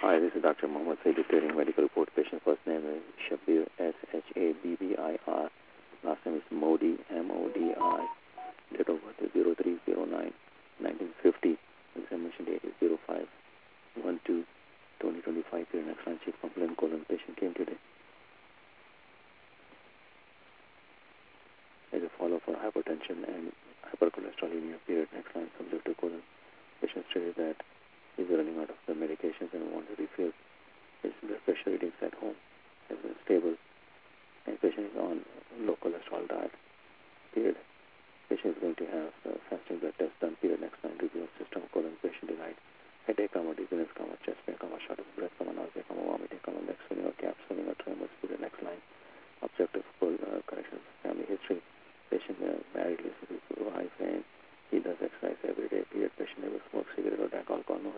Hi, this is Dr. Mohammed Said, declaring medical report. Patient first name is Shabir, Shabbir. Last name is Modi, Modi. Date of birth is 0309-1950. Examination date is 05-12-2025. Period. Next line, chief complaint colon. Patient came today as a follow for hypertension and hypercholesterolemia. Period. Next line, subject to colon. Patient stated that he's running out of the medications and wants to refill. His blood pressure readings at home has been stable, and patient is on low cholesterol diet. Period. Patient is going to have fasting blood test done. Period. Next line, review of system colon. Patient denied headache, dizziness, chest pain, short of breath, nausea, vomiting, neck swelling or cap swelling or tremors. Period. Next line, objective corrections, family history. Patient married, lives with wife, and he does exercise every day. Period. Patient never smokes cigarette or drink alcohol. No